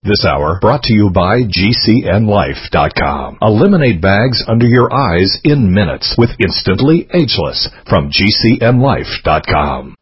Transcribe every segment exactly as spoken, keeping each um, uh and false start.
This hour brought to you by G C N Life dot com. Eliminate bags under your eyes in minutes with Instantly Ageless from G C N Life dot com.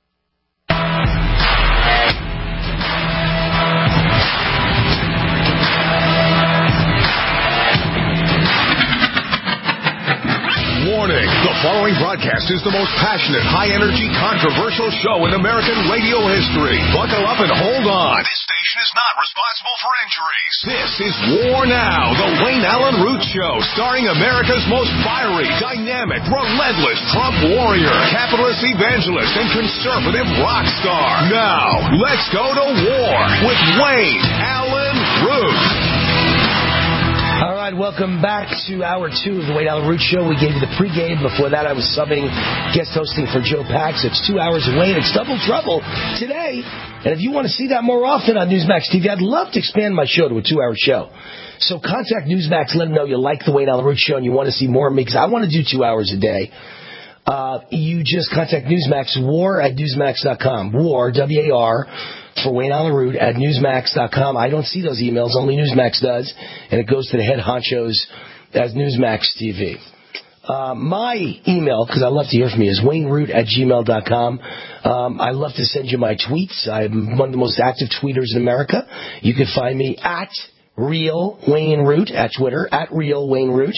Warning, the following broadcast is the most passionate, high-energy, controversial show in American radio history. Buckle up and hold on. This station is not responsible for injuries. This is War Now, the Wayne Allyn Root Show, starring America's most fiery, dynamic, relentless Trump warrior, capitalist evangelist, and conservative rock star. Now, let's go to war with Wayne Allyn Root. All right, welcome back to hour two of the Wayne Allyn Root Show. We gave you the pregame. Before that, I was subbing, guest hosting for Joe Pax. It's two hours away, and it's double trouble today. And if you want to see that more often on Newsmax T V, I'd love to expand my show to a two-hour show. So contact Newsmax, let them know you like the Wayne Allyn Root Show and you want to see more of me, because I want to do two hours a day. Uh, you just contact Newsmax, war at Newsmax dot com. War, W A R, for Wayne Allyn Root at Newsmax dot com. I don't see those emails, only Newsmax does, and it goes to the head honchos as Newsmax T V. Uh, my email, because I love to hear from you, is wayne root at gmail dot com. Um, I love to send you my tweets. I'm one of the most active tweeters in America. You can find me at Real Wayne Root at Twitter, at Real Wayne Root.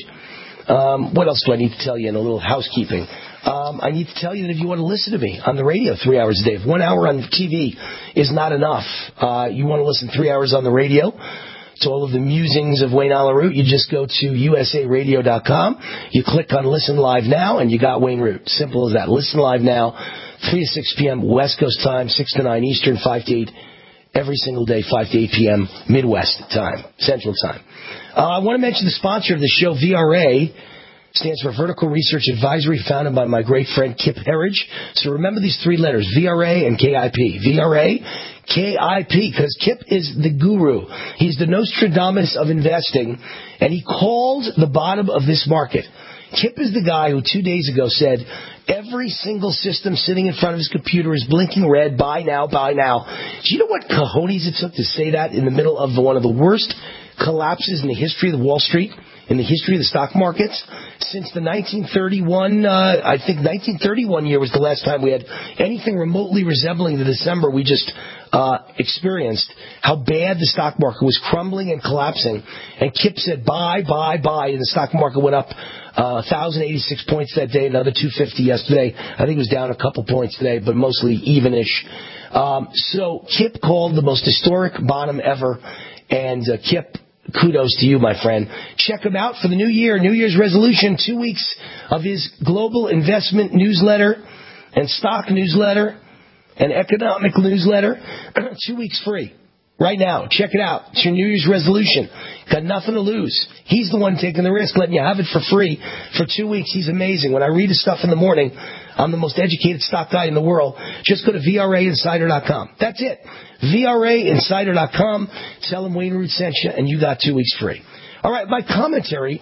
Um, what else do I need to tell you in a little housekeeping? Um, I need to tell you that if you want to listen to me on the radio three hours a day, if one hour on T V is not enough, uh, you want to listen three hours on the radio to all of the musings of Wayne Allyn Root, you just go to U S A radio dot com. You click on Listen Live Now, and you got Wayne Root. Simple as that. Listen Live Now, three to six p.m. West Coast time, six to nine Eastern, five to eight every single day, five to eight p.m. Midwest time, Central time. Uh, I want to mention the sponsor of the show, V R A. Stands for Vertical Research Advisory, founded by my great friend Kip Herridge. So remember these three letters, V R A and K I P. V R A, K I P, because Kip is the guru. He's the Nostradamus of investing, and he called the bottom of this market. Kip is the guy who two days ago said, every single system sitting in front of his computer is blinking red, buy now, buy now. Do you know what cojones it took to say that in the middle of the, one of the worst collapses in the history of the Wall Street? In the history of the stock markets, since the nineteen thirty-one, uh, I think nineteen thirty-one year was the last time we had anything remotely resembling the December we just uh, experienced, how bad the stock market was crumbling and collapsing. And Kip said, buy, buy, buy, and the stock market went up uh, one thousand eighty-six points that day, another two hundred fifty yesterday. I think it was down a couple points today, but mostly even-ish. Um, so Kip called the most historic bottom ever, and uh, Kip, kudos to you, my friend. Check him out for the new year, New Year's resolution, two weeks of his global investment newsletter and stock newsletter and economic newsletter. Two weeks free. Right now. Check it out. It's your New Year's resolution. Got nothing to lose. He's the one taking the risk, letting you have it for free for two weeks. He's amazing. When I read his stuff in the morning, I'm the most educated stock guy in the world. Just go to V R A insider dot com. That's it. V R A insider dot com. Tell him Wayne Root sent you, and you got two weeks free. All right, my commentary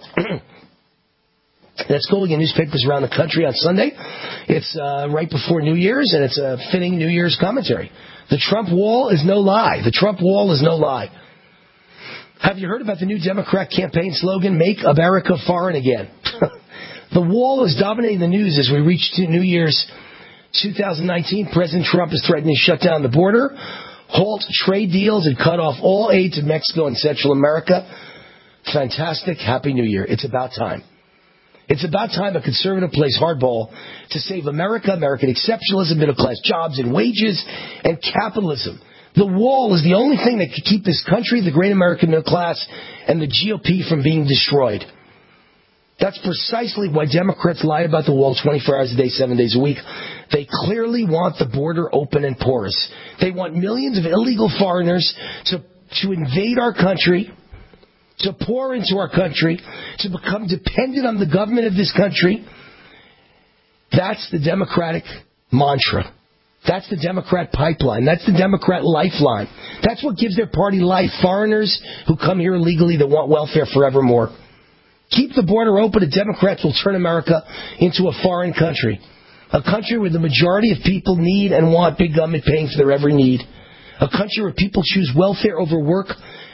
that's going in newspapers around the country on Sunday. It's uh, right before New Year's, and it's a fitting New Year's commentary. The Trump wall is no lie. The Trump wall is no lie. Have you heard about the new Democrat campaign slogan, Make America Foreign Again? The wall is dominating the news as we reach to New Year's two thousand nineteen. President Trump is threatening to shut down the border, halt trade deals, and cut off all aid to Mexico and Central America. Fantastic. Happy New Year. It's about time. It's about time a conservative plays hardball to save America, American exceptionalism, middle-class jobs and wages, and capitalism. The wall is the only thing that could keep this country, the great American middle class, and the G O P from being destroyed. That's precisely why Democrats lie about the wall twenty-four hours a day, seven days a week. They clearly want the border open and porous. They want millions of illegal foreigners to, to invade our country, to pour into our country, to become dependent on the government of this country. That's the Democratic mantra. That's the Democrat pipeline. That's the Democrat lifeline. That's what gives their party life. Foreigners who come here illegally that want welfare forevermore. Keep the border open and Democrats will turn America into a foreign country. A country where the majority of people need and want big government paying for their every need. A country where people choose welfare over work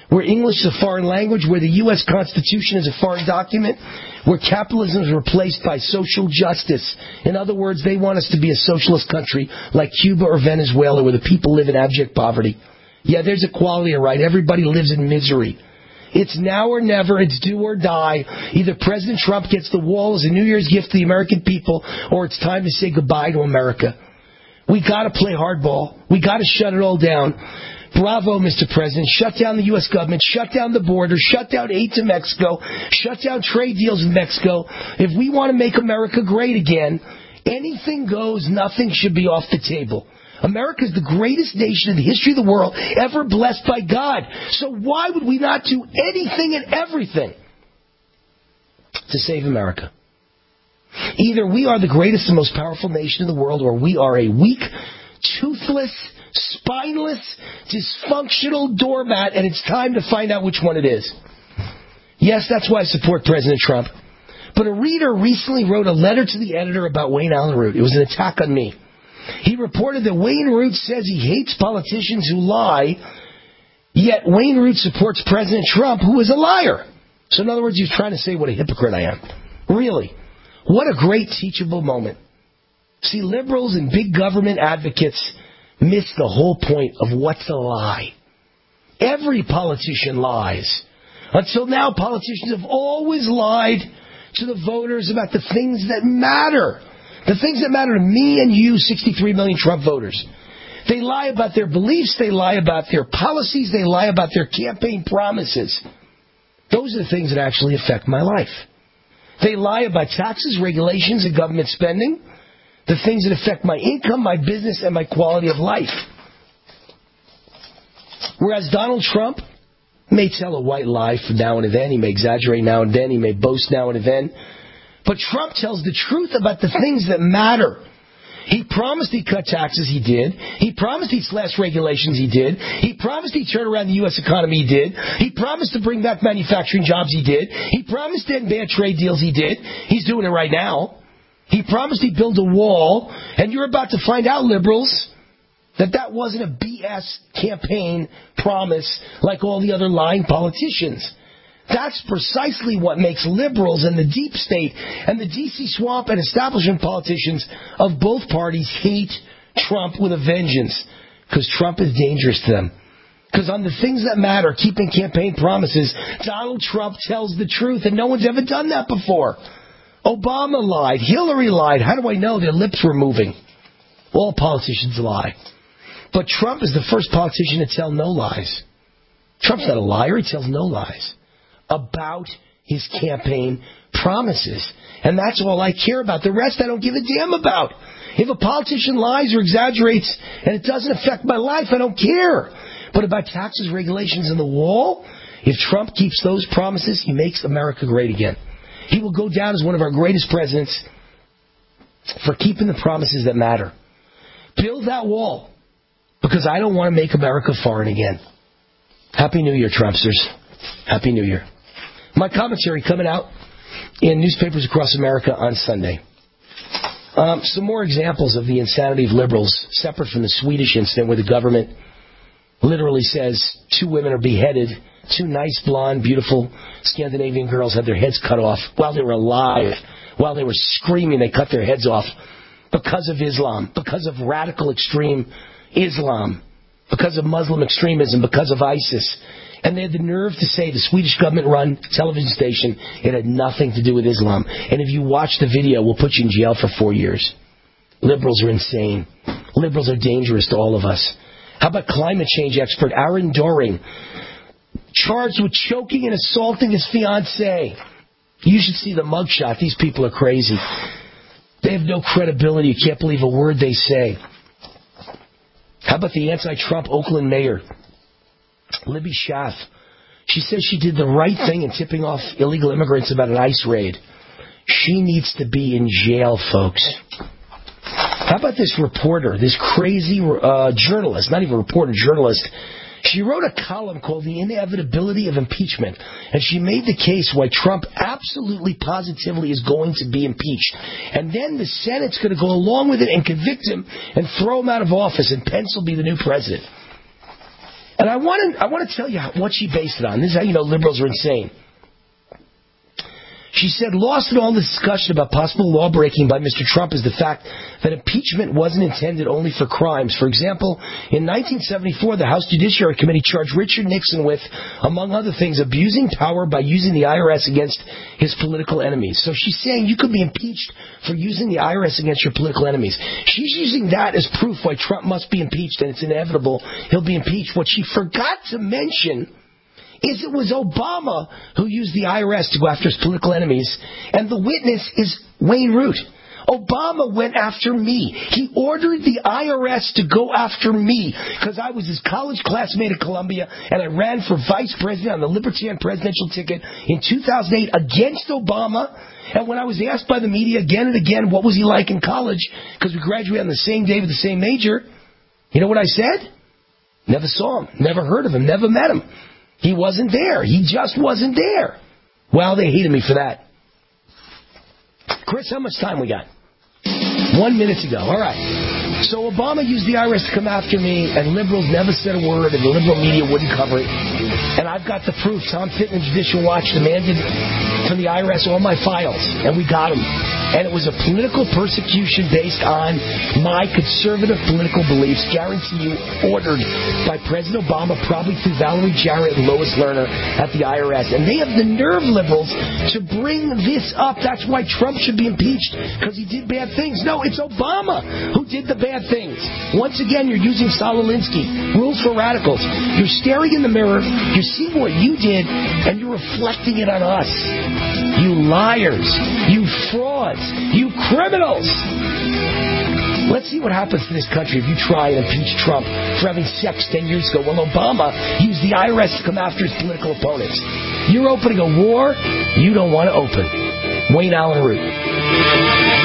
where English is a foreign language, where the U S Constitution is a foreign document, where capitalism is replaced by social justice. In other words, they want us to be a socialist country like Cuba or Venezuela, where the people live in abject poverty. Yeah, there's equality, all right. Everybody lives in misery. It's now or never. It's do or die. Either President Trump gets the wall as a New Year's gift to the American people, or it's time to say goodbye to America. We got to play hardball. We got to shut it all down. Bravo, Mister President. Shut down the U S government. Shut down the border. Shut down aid to Mexico. Shut down trade deals with Mexico. If we want to make America great again, anything goes. Nothing should be off the table. America is the greatest nation in the history of the world ever blessed by God. So why would we not do anything and everything to save America? Either we are the greatest and most powerful nation in the world, or we are a weak, toothless, spineless, dysfunctional doormat, and it's time to find out which one it is. Yes, that's why I support President Trump. But a reader recently wrote a letter to the editor about Wayne Allyn Root. It was an attack on me. He reported that Wayne Root says he hates politicians who lie, yet Wayne Root supports President Trump, who is a liar. So in other words, he was trying to say what a hypocrite I am. Really. What a great teachable moment. See, liberals and big government advocates miss the whole point of what's a lie. Every politician lies. Until now, politicians have always lied to the voters about the things that matter. The things that matter to me and you, sixty-three million Trump voters. They lie about their beliefs. They lie about their policies. They lie about their campaign promises. Those are the things that actually affect my life. They lie about taxes, regulations, and government spending. The things that affect my income, my business, and my quality of life. Whereas Donald Trump may tell a white lie from now and then. He may exaggerate now and then. He may boast now and then. But Trump tells the truth about the things that matter. He promised he'd cut taxes, he did. He promised he'd slash regulations, he did. He promised he'd turn around the U S economy, he did. He promised to bring back manufacturing jobs, he did. He promised to end bad trade deals, he did. He's doing it right now. He promised he'd build a wall, and you're about to find out, liberals, that that wasn't a B S campaign promise like all the other lying politicians. That's precisely what makes liberals and the deep state and the D C swamp and establishment politicians of both parties hate Trump with a vengeance. Because Trump is dangerous to them. Because on the things that matter, keeping campaign promises, Donald Trump tells the truth, and no one's ever done that before. Obama lied. Hillary lied. How do I know? Their lips were moving. All politicians lie. But Trump is the first politician to tell no lies. Trump's not a liar. He tells no lies about his campaign promises. And that's all I care about. The rest I don't give a damn about. If a politician lies or exaggerates and it doesn't affect my life, I don't care. But about taxes, regulations, and the wall, if Trump keeps those promises, he makes America great again. He will go down as one of our greatest presidents for keeping the promises that matter. Build that wall, because I don't want to make America foreign again. Happy New Year, Trumpsters. Happy New Year. My commentary coming out in newspapers across America on Sunday. Um, some more examples of the insanity of liberals, separate from the Swedish incident where the government literally says two women are beheaded. Two nice, blonde, beautiful Scandinavian girls had their heads cut off while they were alive. While they were screaming, they cut their heads off because of Islam, because of radical extreme Islam, because of Muslim extremism, because of ISIS. And they had the nerve to say, the Swedish government-run television station, it had nothing to do with Islam. And if you watch the video, we'll put you in jail for four years. Liberals are insane. Liberals are dangerous to all of us. How about climate change expert Aaron Doring, charged with choking and assaulting his fiancée? You should see the mugshot. These people are crazy. They have no credibility. You can't believe a word they say. How about the anti-Trump Oakland mayor, Libby Schaaf? She says she did the right thing in tipping off illegal immigrants about an ICE raid. She needs to be in jail, folks. How about this reporter, this crazy uh, journalist, not even a reporter, journalist? She wrote a column called The Inevitability of Impeachment, and she made the case why Trump absolutely, positively is going to be impeached. And then the Senate's going to go along with it and convict him and throw him out of office, and Pence will be the new president. And I want to I want to tell you what she based it on. This is how you know liberals are insane. She said, lost in all the discussion about possible law-breaking by Mister Trump is the fact that impeachment wasn't intended only for crimes. For example, in nineteen seventy-four, the House Judiciary Committee charged Richard Nixon with, among other things, abusing power by using the I R S against his political enemies. So she's saying you could be impeached for using the I R S against your political enemies. She's using that as proof why Trump must be impeached, and it's inevitable he'll be impeached. What she forgot to mention is it was Obama who used the I R S to go after his political enemies, and the witness is Wayne Root. Obama went after me. He ordered the I R S to go after me because I was his college classmate at Columbia, and I ran for vice president on the Libertarian presidential ticket in two thousand eight against Obama. And when I was asked by the media again and again what was he like in college, because we graduated on the same day with the same major, you know what I said? Never saw him, never heard of him, never met him. He wasn't there. He just wasn't there. Well, they hated me for that. Chris, how much time we got? One minute to go. All right. So Obama used the I R S to come after me, and liberals never said a word, and the liberal media wouldn't cover it. And I've got the proof. Tom Fitton, Judicial Watch, demanded from the I R S all my files, and we got them. And it was a political persecution based on my conservative political beliefs, guarantee you, ordered by President Obama, probably through Valerie Jarrett and Lois Lerner at the I R S. And they have the nerve, liberals, to bring this up. That's why Trump should be impeached, because he did bad things. No, it's Obama who did the bad things. Once again, you're using Saul Alinsky, rules for radicals. You're staring in the mirror, you're seeing what you did, and you're reflecting it on us. You liars. You frauds. You criminals. Let's see what happens to this country if you try and impeach Trump for having sex ten years ago. Well, Obama used the I R S to come after his political opponents. You're opening a war you don't want to open. Wayne Allyn Root.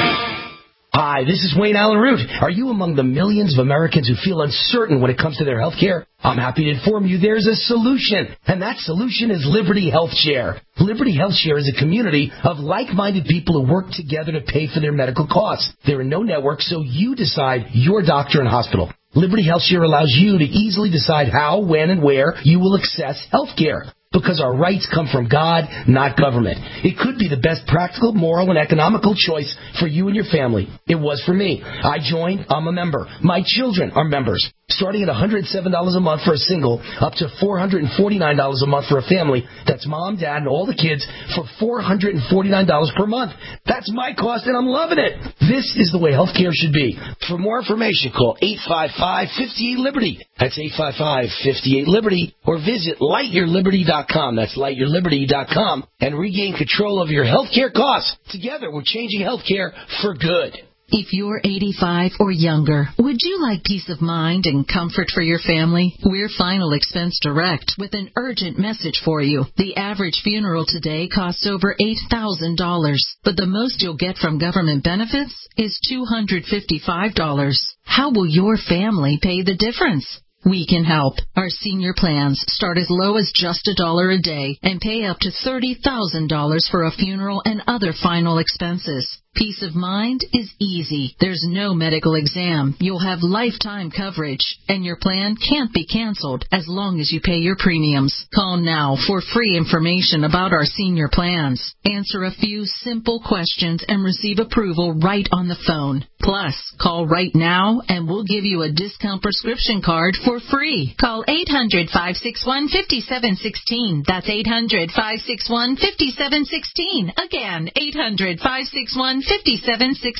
Hi, this is Wayne Allyn Root. Are you among the millions of Americans who feel uncertain when it comes to their health care? I'm happy to inform you there's a solution, and that solution is Liberty Health Share. Liberty Health Share is a community of like-minded people who work together to pay for their medical costs. There are no networks, so you decide your doctor and hospital. Liberty Health Share allows you to easily decide how, when, and where you will access health care. Because our rights come from God, not government. It could be the best practical, moral, and economical choice for you and your family. It was for me. I joined. I'm a member. My children are members. Starting at one hundred seven dollars a month for a single, up to four hundred forty-nine dollars a month for a family. That's mom, dad, and all the kids for four hundred forty-nine dollars per month. That's my cost, and I'm loving it. This is the way healthcare should be. For more information, call eight five five, five eight, Liberty. That's eight five five, five eight, Liberty. Or visit light your liberty dot com. That's light your liberty dot com. And regain control of your healthcare costs. Together, we're changing healthcare for good. If you're eighty-five or younger, would you like peace of mind and comfort for your family? We're Final Expense Direct with an urgent message for you. The average funeral today costs over eight thousand dollars, but the most you'll get from government benefits is two hundred fifty-five dollars. How will your family pay the difference? We can help. Our senior plans start as low as just a dollar a day and pay up to thirty thousand dollars for a funeral and other final expenses. Peace of mind is easy. There's no medical exam. You'll have lifetime coverage, and your plan can't be canceled as long as you pay your premiums. Call now for free information about our senior plans. Answer a few simple questions and receive approval right on the phone. Plus, call right now and we'll give you a discount prescription card for free. Call eight hundred, five six one, five seven one six. That's eight hundred, five six one, five seven one six. Again, eight hundred, five six one, five seven one six.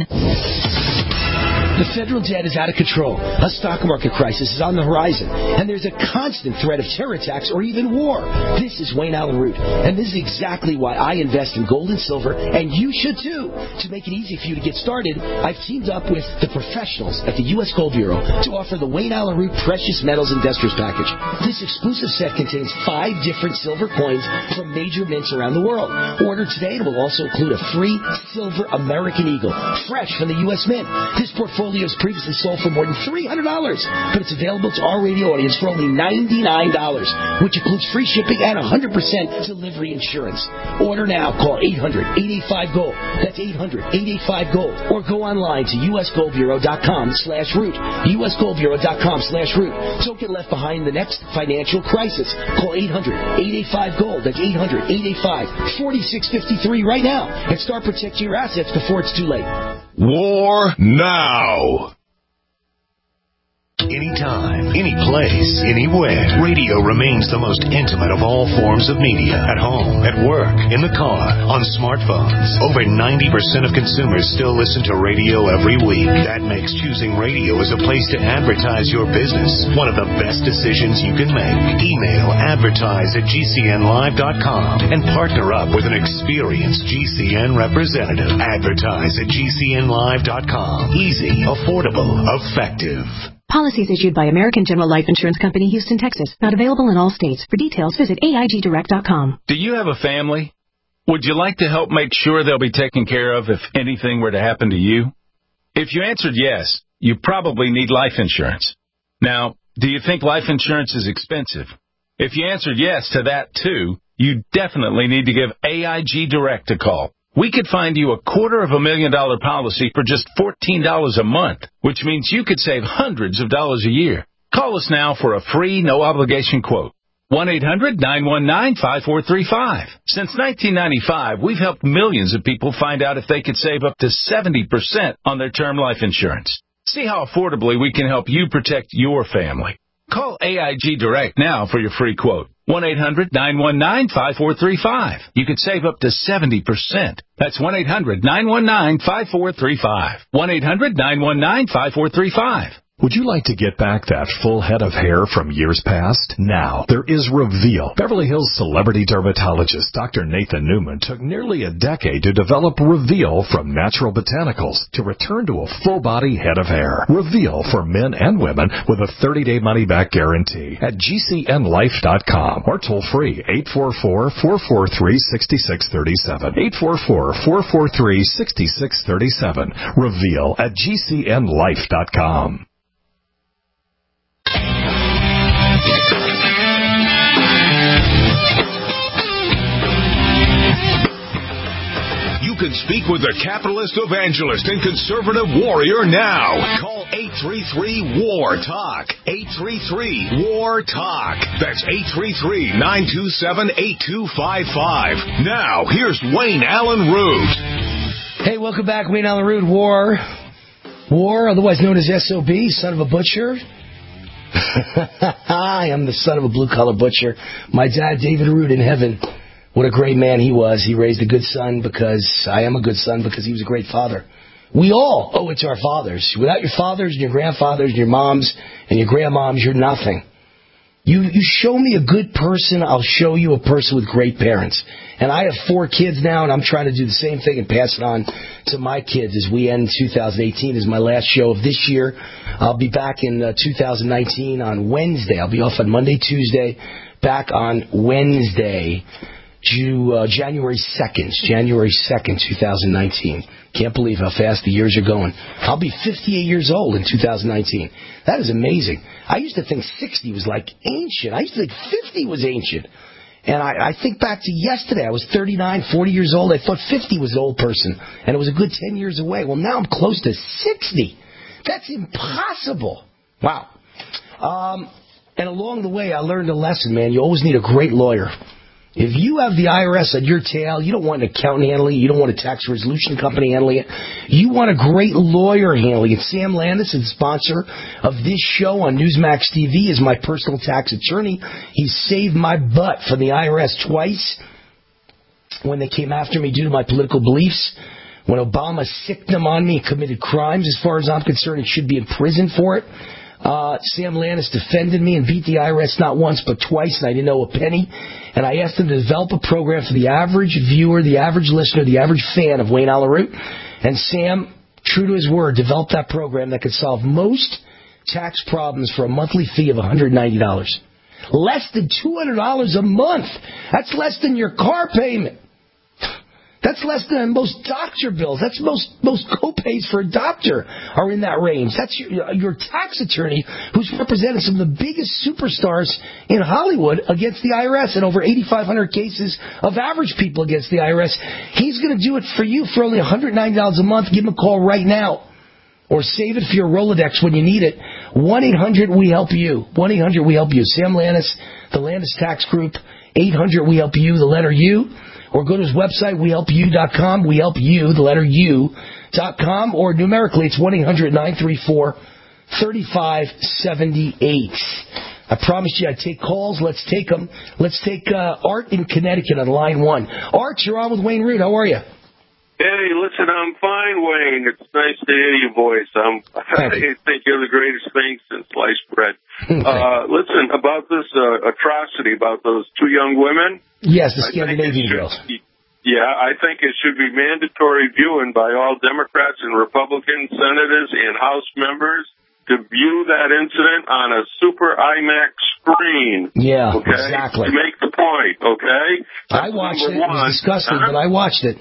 The federal debt is out of control. A stock market crisis is on the horizon, and there's a constant threat of terror attacks or even war. This is Wayne Allyn Root, and this is exactly why I invest in gold and silver, and you should too. To make it easy for you to get started, I've teamed up with the professionals at the U S Gold Bureau to offer the Wayne Allyn Root Precious Metals Investors Package. This exclusive set contains five different silver coins from major mints around the world. Order today, and it will also include a free silver American Eagle, fresh from the U S Mint. This portfolio Portfolios previously sold for more than three hundred dollars, but it's available to our radio audience for only ninety-nine dollars, which includes free shipping and one hundred percent delivery insurance. Order now. Call eight hundred, eight eight five, GOLD. That's eight hundred, eight eight five, GOLD. Or go online to usgoldbureau.com slash root. usgoldbureau.com slash root. Don't get left behind in the next financial crisis. Call eight hundred, eight eight five, GOLD. That's eight hundred, eight eight five, four six five three right now and start protecting your assets before it's too late. War now. Anytime, any place, anywhere. Radio remains the most intimate of all forms of media. At home, at work, in the car, on smartphones. Over ninety percent of consumers still listen to radio every week. That makes choosing radio as a place to advertise your business one of the best decisions you can make. Email advertise at G C N live dot com and partner up with an experienced G C N representative. Advertise at G C N live dot com. Easy, affordable, effective. Policies issued by American General Life Insurance Company, Houston, Texas. Not available in all states. For details, visit A I G direct dot com. Do you have a family? Would you like to help make sure they'll be taken care of if anything were to happen to you? If you answered yes, you probably need life insurance. Now, do you think life insurance is expensive? If you answered yes to that, too, you definitely need to give A I G Direct a call. We could find you a quarter of a million dollar policy for just fourteen dollars a month, which means you could save hundreds of dollars a year. Call us now for a free, no-obligation quote. one eight hundred, nine one nine, five four three five. Since nineteen ninety-five, we've helped millions of people find out if they could save up to seventy percent on their term life insurance. See how affordably we can help you protect your family. Call A I G Direct now for your free quote. one eight hundred, nine one nine, five four three five. You could save up to seventy percent. That's one eight hundred, nine one nine, five four three five. one eight hundred, nine one nine, five four three five. Would you like to get back that full head of hair from years past? Now, there is Reveal. Beverly Hills celebrity dermatologist Doctor Nathan Newman took nearly a decade to develop Reveal from natural botanicals to return to a full-body head of hair. Reveal for men and women with a thirty-day money-back guarantee at G C N life dot com or toll-free eight four four, four four three, six six three seven. eight four four, four four three, six six three seven. Reveal at G C N life dot com. You can speak with the capitalist evangelist and conservative warrior now. Call eight three three, W A R, TALK. eight three three, W A R, TALK. That's eight three three, nine two seven, eight two five five. Now, here's Wayne Allen Root. Hey, welcome back, Wayne Allen Root. War. War, otherwise known as S O B, son of a butcher. I am the son of a blue-collar butcher. My dad, David Root, in heaven. What a great man he was. He raised a good son because I am a good son because he was a great father. We all owe it to our fathers. Without your fathers and your grandfathers and your moms and your grandmoms, you're nothing. You you show me a good person, I'll show you a person with great parents. And I have four kids now, and I'm trying to do the same thing and pass it on to my kids as we end two thousand eighteen. This is my last show of this year. I'll be back in uh, two thousand nineteen on Wednesday. I'll be off on Monday, Tuesday, back on Wednesday, Ju- uh, January second, January second, two thousand nineteen. Can't believe how fast the years are going. I'll be fifty-eight years old in two thousand nineteen. That is amazing. I used to think sixty was like ancient. I used to think fifty was ancient. And I, I think back to yesterday. I was thirty-nine, forty years old. I thought fifty was an old person. And it was a good ten years away. Well, now I'm close to sixty. That's impossible. Wow. Um, and along the way, I learned a lesson, man. You always need a great lawyer. If you have the I R S on your tail, you don't want an accountant handling it, you don't want a tax resolution company handling it, you want a great lawyer handling it. Sam Landis is the sponsor of this show on Newsmax T V, is my personal tax attorney. He saved my butt from the I R S twice when they came after me due to my political beliefs. When Obama sicked them on me and committed crimes, as far as I'm concerned, it should be in prison for it. Uh, Sam Landis defended me and beat the I R S not once but twice, and I didn't owe a penny. And I asked him to develop a program for the average viewer, the average listener, the average fan of Wayne Allen Root. And Sam, true to his word, developed that program that could solve most tax problems for a monthly fee of one hundred ninety dollars. Less than two hundred dollars a month. That's less than your car payment. That's less than most doctor bills. That's most most co-pays for a doctor are in that range. That's your, your tax attorney who's represented some of the biggest superstars in Hollywood against the I R S and over eighty-five hundred cases of average people against the I R S. He's going to do it for you for only one hundred ninety dollars a month. Give him a call right now. Or save it for your Rolodex when you need it. one eight hundred we help you. one eight hundred we help you. Sam Landis, the Landis Tax Group. eight hundred we help you, the letter U. Or go to his website, we help you dot com. We help you, the letter U, dot com. Or numerically, it's one eight hundred nine three four three five seven eight. I promised you I'd take calls. Let's take them. Let's take uh, Art in Connecticut on line one. Art, you're on with Wayne Root. How are you? Hey, listen, I'm fine, Wayne. It's nice to hear your voice. Um, I think you're the greatest thing since sliced bread. uh, listen, about this uh, atrocity, about those two young women. Yes, the Scandinavian girls. Yeah, I think it should be mandatory viewing by all Democrats and Republican senators and House members to view that incident on a super IMAX screen. Yeah, okay? exactly. To make the point, okay? That's I watched it. One. It was disgusting, uh-huh. but I watched it.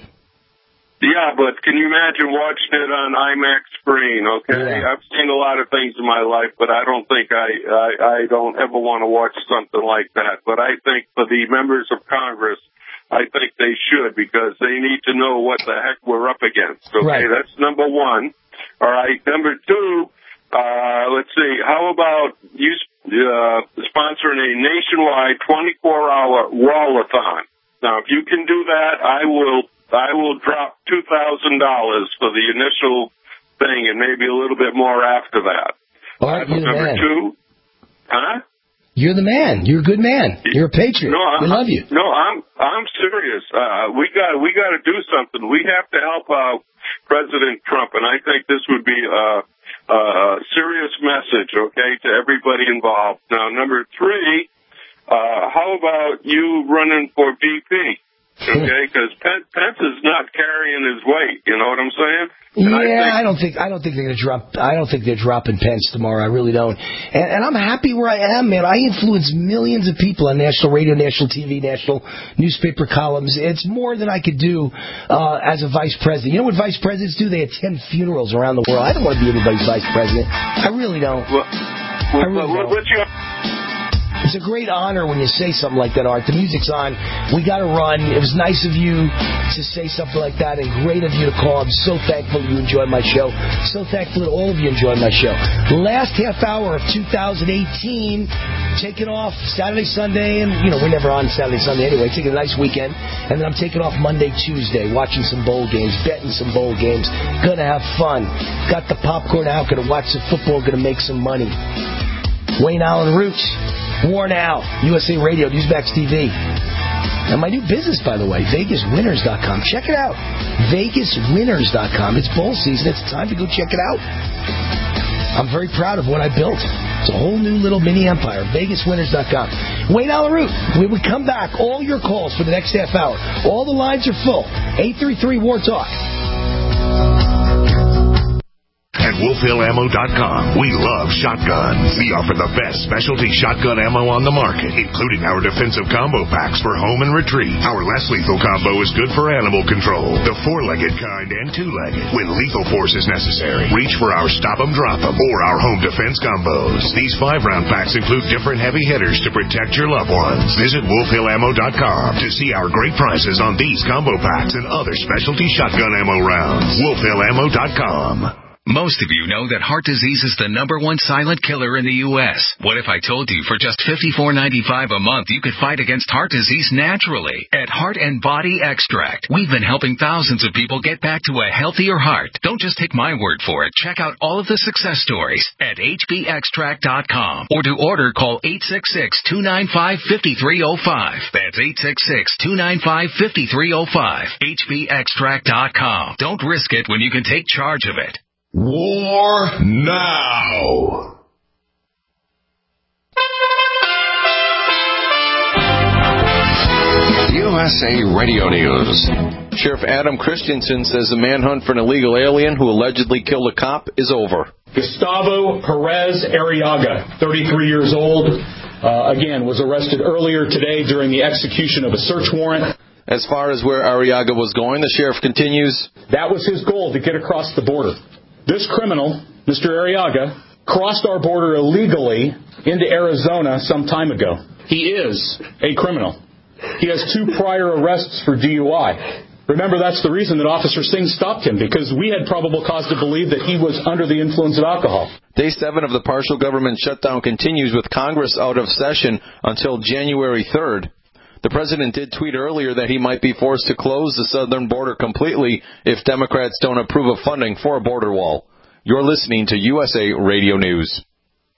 Yeah, but can you imagine watching it on IMAX screen, okay? Yeah. I've seen a lot of things in my life, but I don't think I, I, I don't ever want to watch something like that. But I think for the members of Congress, I think they should, because they need to know what the heck we're up against, okay? Right. That's number one. All right, number two, uh, let's see, how about you uh, sponsoring a nationwide twenty-four hour wall-a-thon? Now, if you can do that, I will... I will drop two thousand dollars for the initial thing and maybe a little bit more after that. All right, you're the Number man. two, huh? You're the man. You're a good man. You're a patriot. No, we love you. No, I'm I'm serious. Uh, we got we got to do something. We have to help out President Trump, and I think this would be a, a serious message, okay, to everybody involved. Now, number three, uh, how about you running for V P? Okay, because Pence is not carrying his weight. You know what I'm saying? And yeah, I, think, I don't think I don't think they're going to drop. I don't think they're dropping Pence tomorrow. I really don't. And, and I'm happy where I am, man. I influence millions of people on national radio, national T V, national newspaper columns. It's more than I could do uh, as a vice president. You know what vice presidents do? They attend funerals around the world. I don't want to be anybody's vice president. I really don't. Well, well, I really well, don't. What's your It's a great honor when you say something like that, Art. The music's on. We got to run. It was nice of you to say something like that, and great of you to call. I'm so thankful you enjoyed my show. So thankful that all of you enjoyed my show. Last half hour of two thousand eighteen, taking off Saturday, Sunday, and, you know, we're never on Saturday, Sunday anyway. Taking a nice weekend. And then I'm taking off Monday, Tuesday, watching some bowl games, betting some bowl games. Gonna have fun. Got the popcorn out. Gonna watch the football. Gonna make some money. Wayne Allen Root. War Now, U S A Radio, Newsmax T V. And my new business, by the way, Vegas Winners dot com. Check it out. Vegas Winners dot com. It's bowl season. It's time to go check it out. I'm very proud of what I built. It's a whole new little mini empire. Vegas Winners dot com. Wayne Allen Root. When we come back, all your calls for the next half hour. All the lines are full. eight three three, war talk. At Wolf Hill Ammo dot com, we love shotguns. We offer the best specialty shotgun ammo on the market, including our defensive combo packs for home and retreat. Our less lethal combo is good for animal control, the four-legged kind and two-legged. When lethal force is necessary, reach for our Stop 'em, Drop 'em, or our home defense combos. These five-round packs include different heavy hitters to protect your loved ones. Visit Wolf Hill Ammo dot com to see our great prices on these combo packs and other specialty shotgun ammo rounds. Wolf Hill Ammo dot com. Most of you know that heart disease is the number one silent killer in the U S What if I told you for just fifty-four ninety-five a month you could fight against heart disease naturally at Heart and Body Extract? We've been helping thousands of people get back to a healthier heart. Don't just take my word for it. Check out all of the success stories at H B extract dot com. Or to order, call eight six six, two nine five, five three zero five. That's eight six six, two nine five, five three zero five. H B extract dot com. Don't risk it when you can take charge of it. War Now. U S A Radio News. Sheriff Adam Christensen says the manhunt for an illegal alien who allegedly killed a cop is over. Gustavo Perez Arriaga, thirty-three years old, uh, again, was arrested earlier today during the execution of a search warrant. As far as where Arriaga was going, the sheriff continues, that was his goal, to get across the border. This criminal, Mister Arriaga, crossed our border illegally into Arizona some time ago. He is a criminal. He has two prior arrests for D U I. Remember, that's the reason that Officer Singh stopped him, because we had probable cause to believe that he was under the influence of alcohol. Day seven of the partial government shutdown continues with Congress out of session until January third. The president did tweet earlier that he might be forced to close the southern border completely if Democrats don't approve of funding for a border wall. You're listening to U S A Radio News.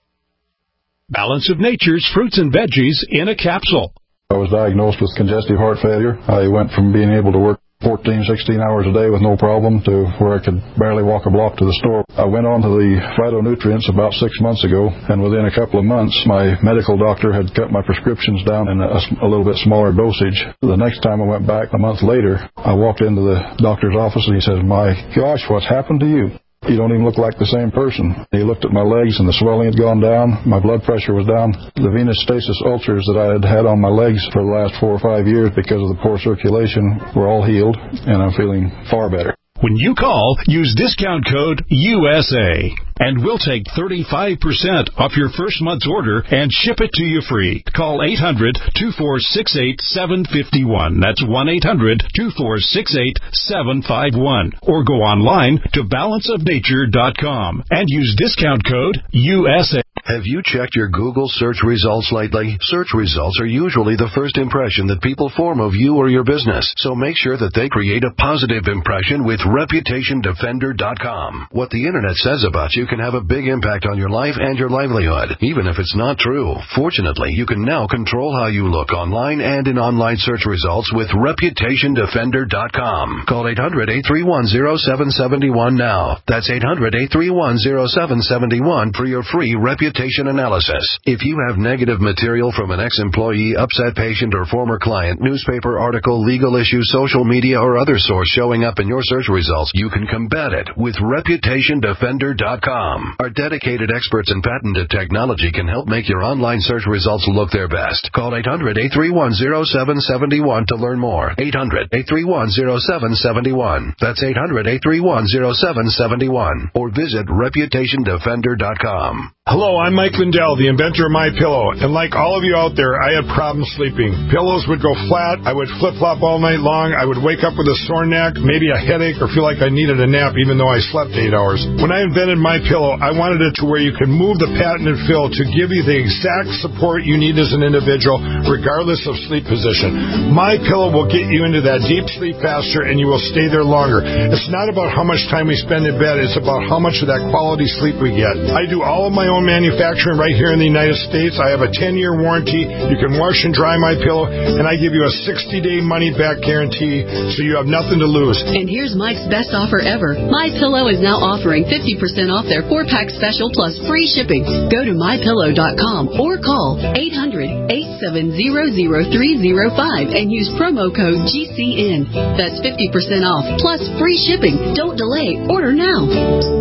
Balance of Nature's fruits and veggies in a capsule. I was diagnosed with congestive heart failure. I went from being able to work fourteen, sixteen hours a day with no problem to where I could barely walk a block to the store. I went on to the phytonutrients about six months ago, and within a couple of months, my medical doctor had cut my prescriptions down in a, a little bit smaller dosage. The next time I went back, a month later, I walked into the doctor's office, and he says, my gosh, what's happened to you? You don't even look like the same person. He looked at my legs, and the swelling had gone down. My blood pressure was down. The venous stasis ulcers that I had had on my legs for the last four or five years because of the poor circulation were all healed, and I'm feeling far better. When you call, use discount code U S A, and we'll take thirty-five percent off your first month's order and ship it to you free. Call eight hundred, two four six eight, seven five one. That's one eight hundred, two four six eight, seven five one. Or go online to balance of nature dot com and use discount code U S A. Have you checked your Google search results lately? Search results are usually the first impression that people form of you or your business, so make sure that they create a positive impression with reputation defender dot com. What the internet says about you can have a big impact on your life and your livelihood, even if it's not true. Fortunately, you can now control how you look online and in online search results with reputation defender dot com. Call eight hundred, eight three one, zero seven seven one now. That's eight hundred, eight three one, zero seven seven one for your free reputation analysis. If you have negative material from an ex-employee, upset patient, or former client, newspaper article, legal issue, social media, or other source showing up in your search results, you can combat it with reputation defender dot com. Our dedicated experts in patented technology can help make your online search results look their best. Call eight hundred, eight three one, zero seven seven one to learn more. eight hundred, eight three one, zero seven seven one. That's eight hundred, eight three one, zero seven seven one. Or visit reputation defender dot com. Hello, I'm Mike Lindell, the inventor of MyPillow, and like all of you out there, I had problems sleeping. Pillows would go flat, I would flip-flop all night long, I would wake up with a sore neck, maybe a headache, or feel like I needed a nap even though I slept eight hours. When I invented MyPillow, I wanted it to where you can move the patented fill to give you the exact support you need as an individual, regardless of sleep position. MyPillow will get you into that deep sleep faster, and you will stay there longer. It's not about how much time we spend in bed, it's about how much of that quality sleep we get. I do all of my own manufacturing right here in the United States. I have a ten-year warranty. You can wash and dry my pillow, and I give you a sixty-day money-back guarantee, so you have nothing to lose. And here's Mike's best offer ever. MyPillow is now offering fifty percent off their four-pack special plus free shipping. Go to my pillow dot com or call eight hundred, eight seven zero, zero three zero five and use promo code G C N. That's fifty percent off plus free shipping. Don't delay. Order now.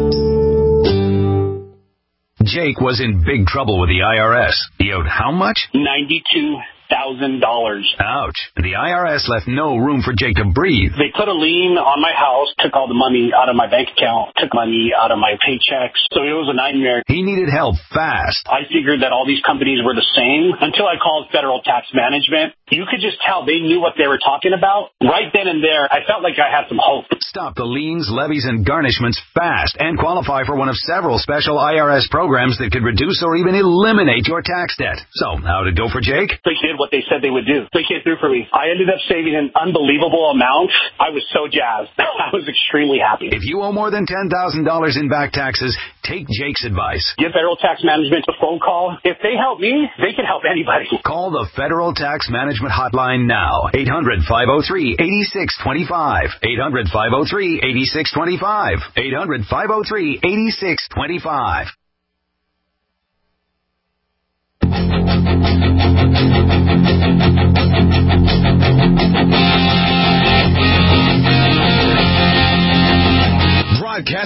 Jake was in big trouble with the I R S. He owed how much? ninety-two thousand dollars. Ouch. The I R S left no room for Jake to breathe. They put a lien on my house, took all the money out of my bank account, took money out of my paychecks. So it was a nightmare. He needed help fast. I figured that all these companies were the same until I called Federal Tax Management. You could just tell they knew what they were talking about. Right then and there, I felt like I had some hope. Stop the liens, levies, and garnishments fast and qualify for one of several special I R S programs that could reduce or even eliminate your tax debt. So, how'd it go for Jake? They did what they said they would do. They came through for me. I ended up saving an unbelievable amount. I was so jazzed. I was extremely happy. If you owe more than ten thousand dollars in back taxes, take Jake's advice. Give Federal Tax Management a phone call. If they help me, they can help anybody. Call the Federal Tax Management Hotline now. eight hundred, five oh three, eight six two five. eight hundred, five oh three, eight six two five. eight hundred, five oh three, eight six two five. Broadcast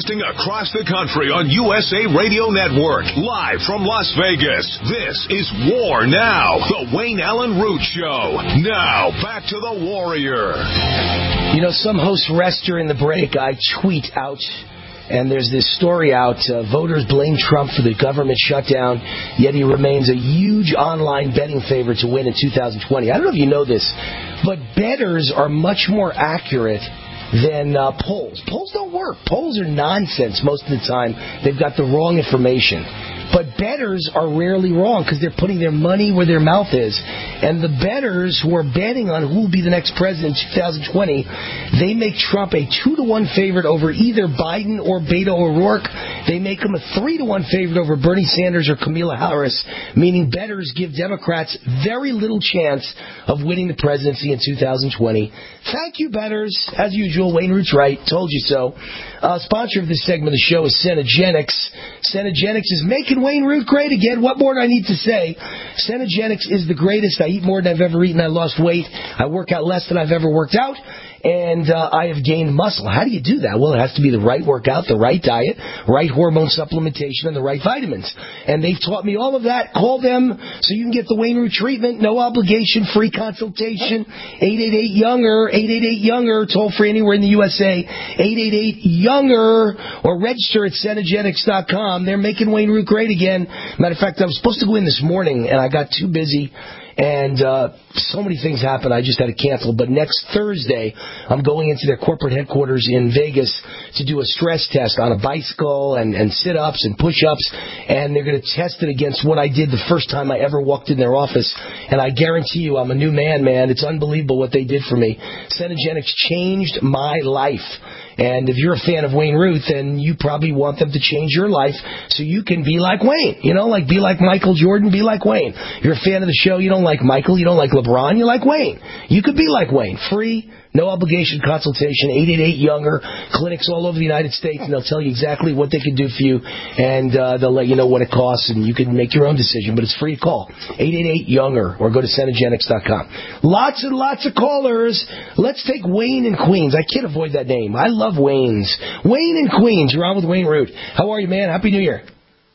Broadcasting across the country on U S A Radio Network. Live from Las Vegas. This is War Now. The Wayne Allen Root Show. Now, back to the Warrior. You know, some hosts rest during the break. I tweet out, and there's this story out. Uh, voters blame Trump for the government shutdown, yet he remains a huge online betting favorite to win in two thousand twenty. I don't know if you know this, but bettors are much more accurate than uh, polls. Polls don't work. Polls are nonsense most of the time. They've got the wrong information. But bettors are rarely wrong because they're putting their money where their mouth is. And the bettors who are betting on who will be the next president in two thousand twenty, they make Trump a two to one favorite over either Biden or Beto O'Rourke. They make him a three to one favorite over Bernie Sanders or Kamala Harris, meaning bettors give Democrats very little chance of winning the presidency in two thousand twenty. Thank you, bettors. As usual, Wayne Root's right. Told you so. Uh, sponsor of this segment of the show is Cenegenics. Cenegenics is making Wayne Root great again. What more do I need to say? Cenegenics is the greatest. I eat more than I've ever eaten. I lost weight. I work out less than I've ever worked out. And uh, I have gained muscle. How do you do that? Well, it has to be the right workout, the right diet, right hormone supplementation, and the right vitamins. And they've taught me all of that. Call them so you can get the Wayne Root treatment. No obligation, free consultation. eight eight eight younger, eight eight eight younger, toll free anywhere in the U S A. eight eight eight younger, or register at Cenegenics dot com. They're making Wayne Root great again. Matter of fact, I was supposed to go in this morning, and I got too busy. And uh, so many things happened, I just had to cancel. But next Thursday, I'm going into their corporate headquarters in Vegas to do a stress test on a bicycle and, and sit-ups and push-ups. And they're going to test it against what I did the first time I ever walked in their office. And I guarantee you, I'm a new man, man. It's unbelievable what they did for me. Cenegenics changed my life. And if you're a fan of Wayne Root, then you probably want them to change your life so you can be like Wayne. You know, like be like Michael Jordan, be like Wayne. You're a fan of the show, you don't like Michael, you don't like LeBron, you like Wayne. You could be like Wayne. Free, no obligation consultation, eight eight eight younger, clinics all over the United States, and they'll tell you exactly what they can do for you, and uh, they'll let you know what it costs, and you can make your own decision, but it's free to call. eight eight eight younger, or go to Cenegenics dot com. Lots and lots of callers. Let's take Wayne in Queens. I can't avoid that name. I love Wayne's. Wayne in Queens. You're on with Wayne Root. How are you, man? Happy New Year.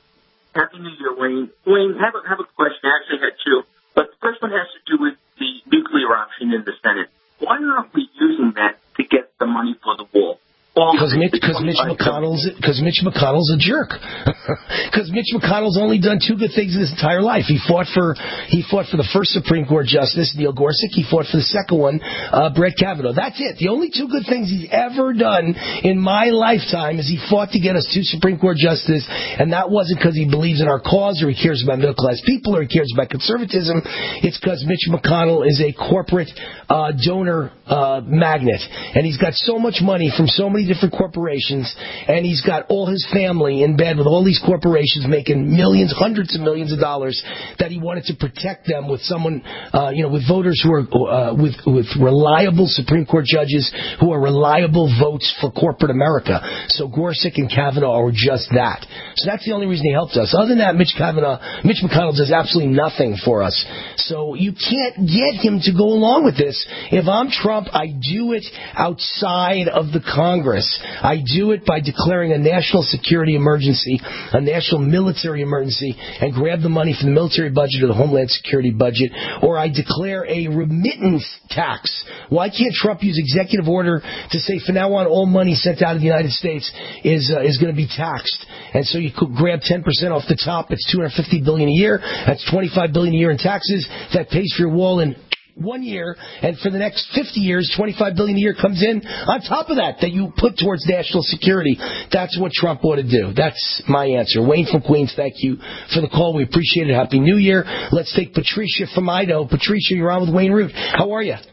Happy New Year, Wayne. Wayne, I have a, have a question. I actually had two. But the first one has to do with the nuclear option in the Senate. Why aren't we using that to get the money for the wall? Because Mitch, cause Mitch McConnell's because Mitch McConnell's a jerk. Because Mitch McConnell's only done two good things in his entire life. He fought for he fought for the first Supreme Court Justice, Neil Gorsuch. He fought for the second one, uh, Brett Kavanaugh. That's it. The only two good things he's ever done in my lifetime is he fought to get us two Supreme Court Justices, and that wasn't because he believes in our cause or he cares about middle class people or he cares about conservatism. It's because Mitch McConnell is a corporate uh, donor uh, magnet, and he's got so much money from so many different corporations, and he's got all his family in bed with all these corporations making millions, hundreds of millions of dollars, that he wanted to protect them with someone, uh, you know, with voters who are, uh, with, with reliable Supreme Court judges who are reliable votes for corporate America. So Gorsuch and Kavanaugh are just that. So that's the only reason he helped us. Other than that, Mitch Kavanaugh, Mitch McConnell does absolutely nothing for us. So you can't get him to go along with this. If I'm Trump, I do it outside of the Congress. I do it by declaring a national security emergency, a national military emergency, and grab the money from the military budget or the Homeland Security budget, or I declare a remittance tax. Why can't Trump use executive order to say from now on all money sent out of the United States is uh, is going to be taxed? And so you could grab ten percent off the top. It's two hundred fifty billion dollars a year. That's twenty-five billion dollars a year in taxes. That pays for your wall in one year, and for the next fifty years, twenty-five billion dollars a year comes in on top of that that you put towards national security. That's what Trump ought to do. That's my answer. Wayne from Queens, thank you for the call. We appreciate it. Happy New Year. Let's take Patricia from Idaho. Patricia, you're on with Wayne Root. How are you?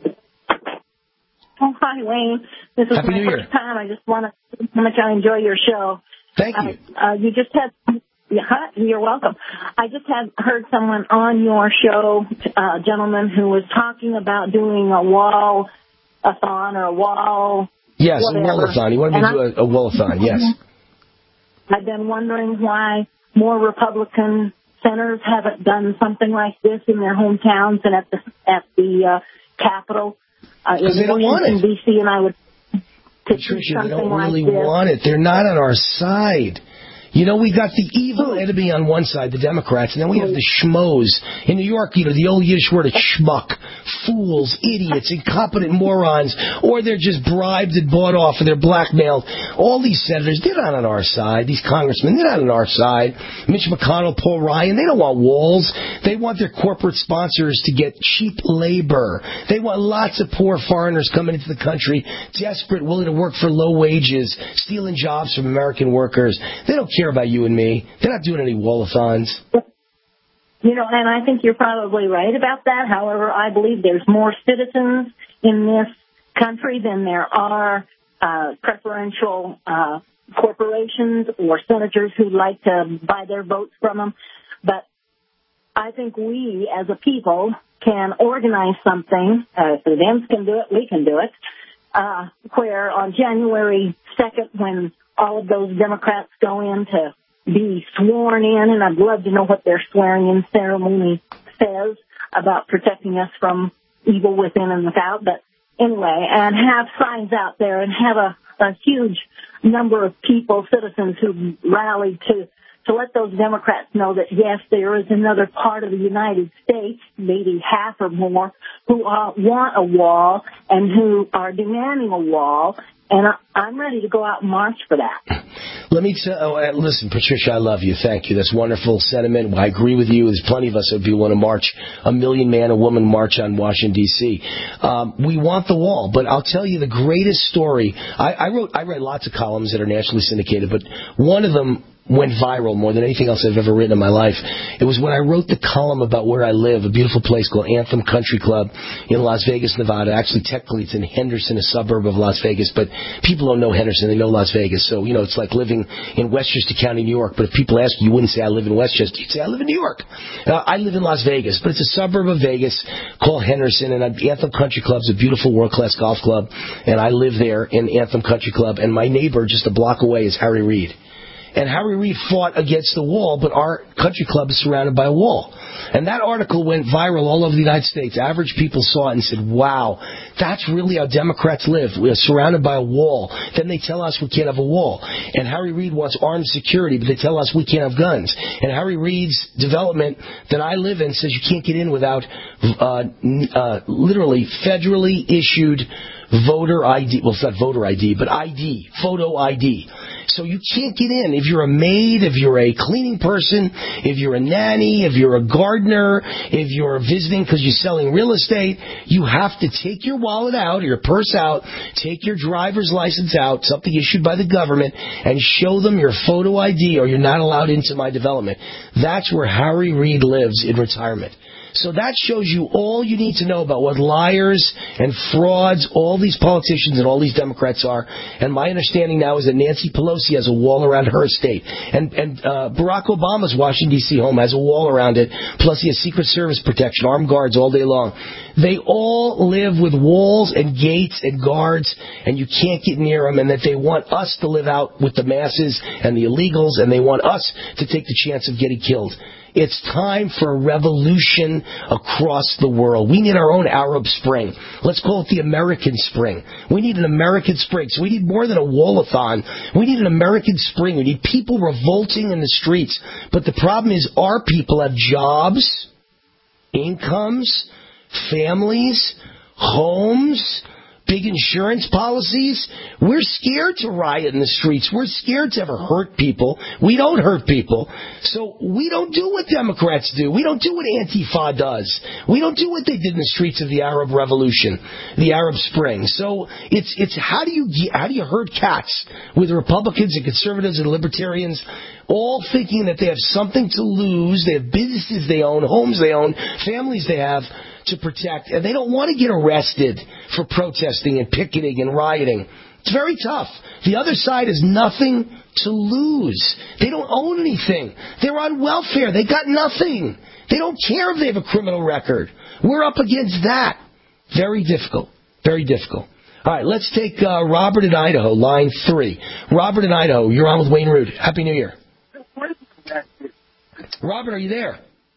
Oh, hi, Wayne. This is Happy my New first Year. time. I just want to say how much I enjoy your show. Thank you. Uh, uh, you just had... Yeah, you're welcome. I just had heard someone on your show, a uh, gentleman who was talking about doing a wall-a-thon or a wall... Yes, whatever. a wall-a-thon. You want me to do a, a wall-a-thon, yes. I've been wondering why more Republican senators haven't done something like this in their hometowns and at the at the uh, Capitol uh, in they don't want Washington, it. D C, and I would... to Patricia, do they something don't really like this. want it. They're not on our side. You know, we got the evil enemy on one side, the Democrats, and then we have the schmoes. In New York, you know, the old Yiddish word is schmuck. Fools, idiots, incompetent morons, or they're just bribed and bought off and they're blackmailed. All these senators, they're not on our side. These congressmen, they're not on our side. Mitch McConnell, Paul Ryan, they don't want walls. They want their corporate sponsors to get cheap labor. They want lots of poor foreigners coming into the country, desperate, willing to work for low wages, stealing jobs from American workers. They don't care about you and me. They're not doing any wall-a-thons. You know, and I think you're probably right about that. However, I believe there's more citizens in this country than there are uh, preferential uh, corporations or senators who like to buy their votes from them. But I think we, as a people, can organize something. Uh, if the Dems can do it, we can do it. Uh, where on January second, when all of those Democrats go in to be sworn in, and I'd love to know what their swearing-in ceremony says about protecting us from evil within and without. But anyway, and have signs out there and have a, a huge number of people, citizens who rallied to to let those Democrats know that, yes, there is another part of the United States, maybe half or more, who uh, want a wall and who are demanding a wall. And I, I'm ready to go out and march for that. Let me tell. Oh, uh, listen, Patricia, I love you. Thank you. That's wonderful sentiment. I agree with you. There's plenty of us that want to march, a million man or woman march on Washington D C. Um, we want the wall, but I'll tell you the greatest story. I, I wrote. I write lots of columns that are nationally syndicated, but one of them went viral more than anything else I've ever written in my life. It was when I wrote the column about where I live, a beautiful place called Anthem Country Club in Las Vegas, Nevada. Actually, technically, it's in Henderson, a suburb of Las Vegas, but people don't know Henderson. They know Las Vegas. So, you know, it's like living in Westchester County, New York. But if people ask you, you wouldn't say I live in Westchester. You'd say I live in New York. Uh, I live in Las Vegas, but it's a suburb of Vegas called Henderson, and Anthem Country Club is a beautiful world-class golf club, and I live there in Anthem Country Club, and my neighbor just a block away is Harry Reid. And Harry Reid fought against the wall, but our country club is surrounded by a wall. And that article went viral all over the United States. Average people saw it and said, wow, that's really how Democrats live. We are surrounded by a wall. Then they tell us we can't have a wall. And Harry Reid wants armed security, but they tell us we can't have guns. And Harry Reid's development that I live in says you can't get in without uh, uh, literally federally issued voter I D. Well, it's not voter I D, but I D, photo I D. So you can't get in. If you're a maid, if you're a cleaning person, if you're a nanny, if you're a gardener, if you're visiting because you're selling real estate, you have to take your wallet out, your purse out, take your driver's license out, something issued by the government, and show them your photo I D or you're not allowed into my development. That's where Harry Reid lives in retirement. So that shows you all you need to know about what liars and frauds all these politicians and all these Democrats are. And my understanding now is that Nancy Pelosi has a wall around her estate. And, and uh, Barack Obama's Washington, D C home has a wall around it. Plus he has Secret Service protection, armed guards all day long. They all live with walls and gates and guards, and you can't get near them, and that they want us to live out with the masses and the illegals, and they want us to take the chance of getting killed. It's time for a revolution across the world. We need our own Arab Spring. Let's call it the American Spring. We need an American Spring. So we need more than a wall-a-thon. We need an American Spring. We need people revolting in the streets. But the problem is our people have jobs, incomes, families, homes, big insurance policies. We're scared to riot in the streets. We're scared to ever hurt people. We don't hurt people. So we don't do what Democrats do. We don't do what Antifa does. We don't do what they did in the streets of the Arab Revolution, the Arab Spring. So it's it's how do you how do you herd cats with Republicans and conservatives and libertarians all thinking that they have something to lose, they have businesses they own, homes they own, families they have to protect, and they don't want to get arrested for protesting and picketing and rioting. It's very tough. The other side has nothing to lose. They don't own anything. They're on welfare. They got nothing. They don't care if they have a criminal record. We're up against that. Very difficult. Very difficult. All right, let's take uh, Robert in Idaho, line three. Robert in Idaho, you're on with Wayne Root. Happy New Year. Robert, are you there?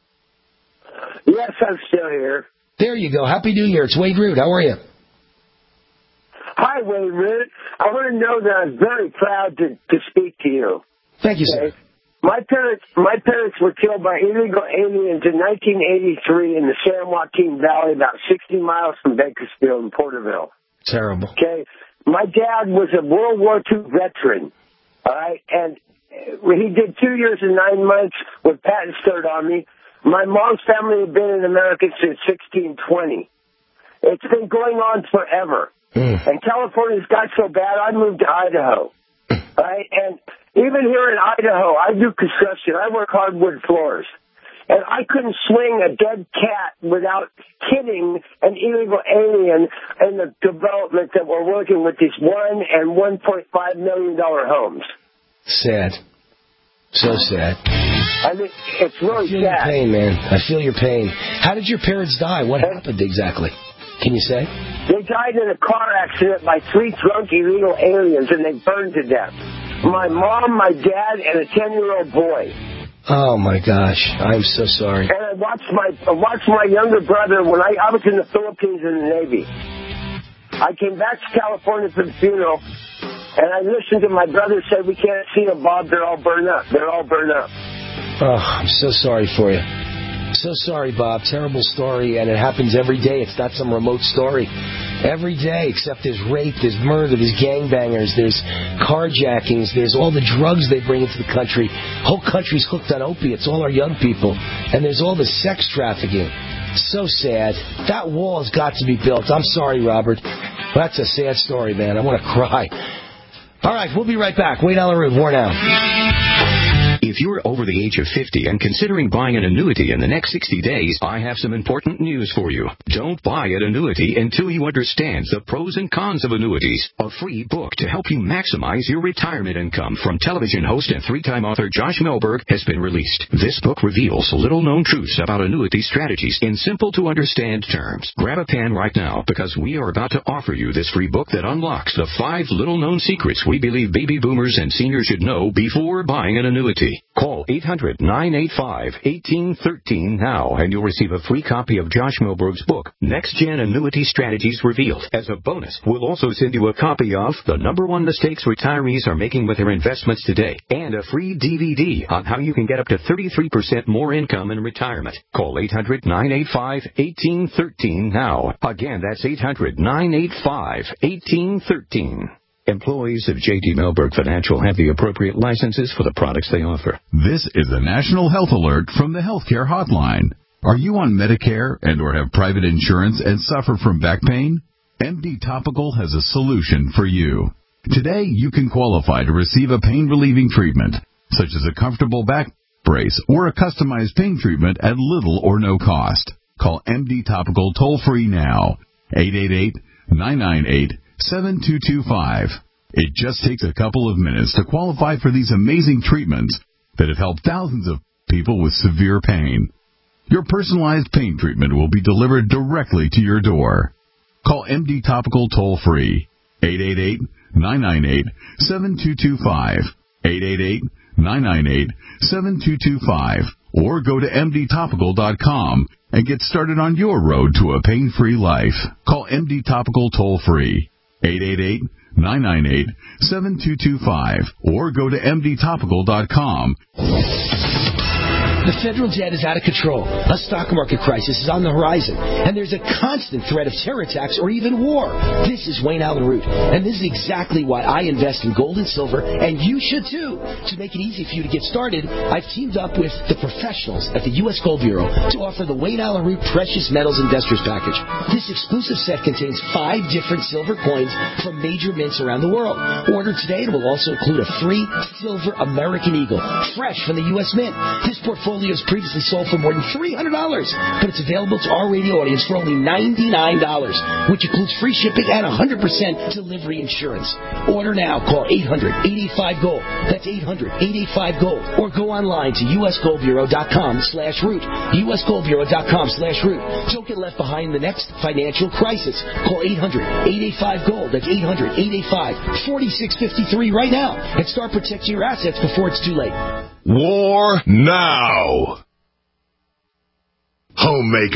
Yes, I'm still here. There you go. Happy New Year. It's Wade Root. How are you? Hi, Hi, Wayne Root. I want to know that I'm very proud to, to speak to you. Thank you, okay? sir. My parents, my parents were killed by illegal aliens in nineteen eighty-three in the San Joaquin Valley, about sixty miles from Bakersfield in Porterville. Terrible. Okay. My dad was a World War Two veteran, all right, and he did two years and nine months with Patton's Third Army. My mom's family had been in America since sixteen twenty. It's been going on forever. Mm. And California's got so bad, I moved to Idaho, all right, and even here in Idaho, I do construction. I work hardwood floors. And I couldn't swing a dead cat without hitting an illegal alien in the development that we're working with these one and one point five million dollar homes. Sad. So sad. I mean, it's really I feel sad. your pain, man. I feel your pain. How did your parents die? What happened exactly? Can you say? They died in a car accident by three drunk illegal aliens, and they burned to death. My mom, my dad, and a ten-year-old boy. Oh, my gosh. I'm so sorry. And I watched my I watched my younger brother when I, I was in the Philippines in the Navy. I came back to California for the funeral, and I listened to my brother say, we can't see them, Bob. They're all burned up. They're all burned up. Oh, I'm so sorry for you. So sorry, Bob. Terrible story, and it happens every day. It's not some remote story. Every day, except there's rape, there's murder, there's gangbangers, there's carjackings, there's all the drugs they bring into the country. Whole country's hooked on opiates, all our young people. And there's all the sex trafficking. So sad. That wall has got to be built. I'm sorry, Robert. That's a sad story, man. I want to cry. All right, we'll be right back. Wayne Allyn Root, War Now. If you're over the age of fifty and considering buying an annuity in the next sixty days, I have some important news for you. Don't buy an annuity until you understand the pros and cons of annuities. A free book to help you maximize your retirement income from television host and three-time author Josh Melberg has been released. This book reveals little-known truths about annuity strategies in simple-to-understand terms. Grab a pen right now because we are about to offer you this free book that unlocks the five little-known secrets we believe baby boomers and seniors should know before buying an annuity. Call eight hundred, nine eight five, one eight one three now and you'll receive a free copy of Josh Melberg's book, Next Gen Annuity Strategies Revealed. As a bonus, we'll also send you a copy of The Number One Mistakes Retirees Are Making with Their Investments Today and a free D V D on how you can get up to thirty-three percent more income in retirement. Call eight hundred, nine eight five, one eight one three now. Again, that's eight hundred, nine eight five, one eight one three. Employees of J D. Melberg Financial have the appropriate licenses for the products they offer. This is a national health alert from the Healthcare Hotline. Are you on Medicare and or have private insurance and suffer from back pain? M D Topical has a solution for you. Today, you can qualify to receive a pain-relieving treatment, such as a comfortable back brace or a customized pain treatment at little or no cost. Call M D Topical toll-free now, eight eight eight, nine nine eight, seven two two five. It just takes a couple of minutes to qualify for these amazing treatments that have helped thousands of people with severe pain. Your personalized pain treatment will be delivered directly to your door. Call M D Topical toll-free, eight eight eight, nine nine eight, seven two two five, eight eight eight, nine nine eight, seven two two five, or go to M D topical dot com and get started on your road to a pain-free life. Call M D Topical toll-free, eight eight eight, nine nine eight, seven two two five, or go to M D topical dot com. The federal debt is out of control. A stock market crisis is on the horizon, and there's a constant threat of terror attacks or even war. This is Wayne Allyn Root, and this is exactly why I invest in gold and silver, and you should too. To make it easy for you to get started, I've teamed up with the professionals at the U S Gold Bureau to offer the Wayne Allyn Root Precious Metals Investors Package. This exclusive set contains five different silver coins from major mints around the world. Order today, and it will also include a free silver American Eagle, fresh from the U S Mint. This portfolio is previously sold for more than three hundred dollars, but it's available to our radio audience for only ninety-nine dollars, which includes free shipping and one hundred percent delivery insurance. Order now. Call eight hundred, eight eight five, GOLD. That's eight hundred, eight eight five, GOLD. Or go online to U S gold bureau dot com slash root. U S gold bureau dot com slash root. Don't get left behind in the next financial crisis. Call eight hundred, eight eight five, GOLD. That's eight hundred, eight eight five, four six five three right now and start protecting your assets before it's too late. War Now. Homemakers,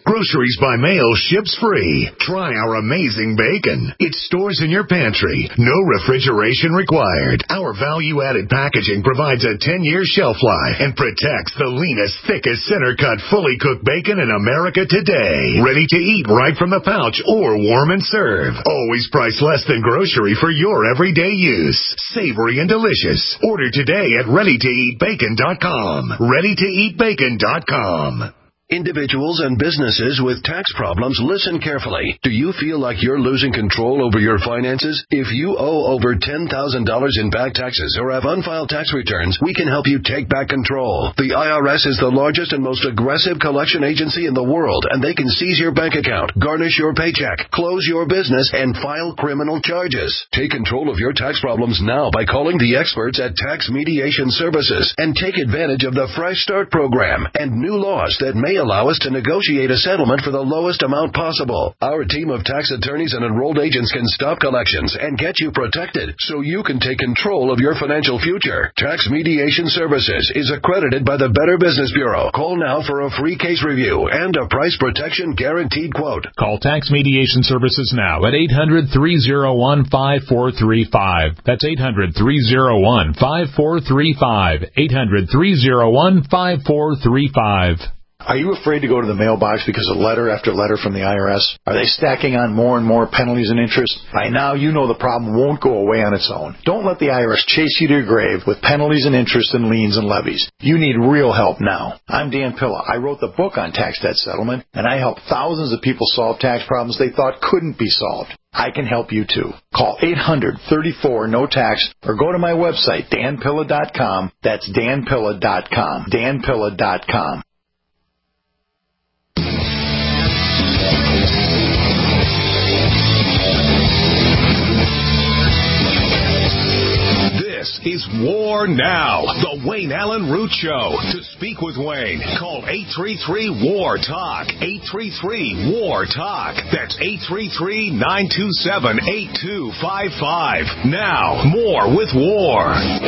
Groceries by mail ships free. Try our amazing bacon. It stores in your pantry. No refrigeration required. Our value-added packaging provides a ten-year shelf life and protects the leanest, thickest, center-cut, fully cooked bacon in America today. Ready to eat right from the pouch or warm and serve. Always priced less than grocery for your everyday use. Savory and delicious. Order today at ready to eat bacon dot com. ready to eat bacon dot com. Individuals and businesses with tax problems, listen carefully. Do you feel like you're losing control over your finances? If you owe over ten thousand dollars in back taxes or have unfiled tax returns, we can help you take back control. The I R S is the largest and most aggressive collection agency in the world, and they can seize your bank account, garnish your paycheck, close your business, and file criminal charges. Take control of your tax problems now by calling the experts at Tax Mediation Services and take advantage of the Fresh Start program and new laws that may allow us to negotiate a settlement for the lowest amount possible. Our team of tax attorneys and enrolled agents can stop collections and get you protected so you can take control of your financial future. Tax Mediation Services is accredited by the Better Business Bureau. Call now for a free case review and a price protection guaranteed quote. Call Tax Mediation Services now at eight hundred, three oh one, five four three five. That's eight hundred, three oh one, five four three five. eight hundred, three oh one, five four three five. Are you afraid to go to the mailbox because of letter after letter from the I R S? Are they stacking on more and more penalties and interest? By now, you know the problem won't go away on its own. Don't let the I R S chase you to your grave with penalties and interest and liens and levies. You need real help now. I'm Dan Pilla. I wrote the book on tax debt settlement, and I helped thousands of people solve tax problems they thought couldn't be solved. I can help you too. Call eight hundred, thirty-four, no tax or go to my website, dan pilla dot com. That's dan pilla dot com. dan pilla dot com. This is War Now, the Wayne Allen Root Show. To speak with Wayne, call eight three three, W A R, TALK. eight three three, W A R, TALK. That's eight three three, nine two seven, eight two five five. Now, more with War.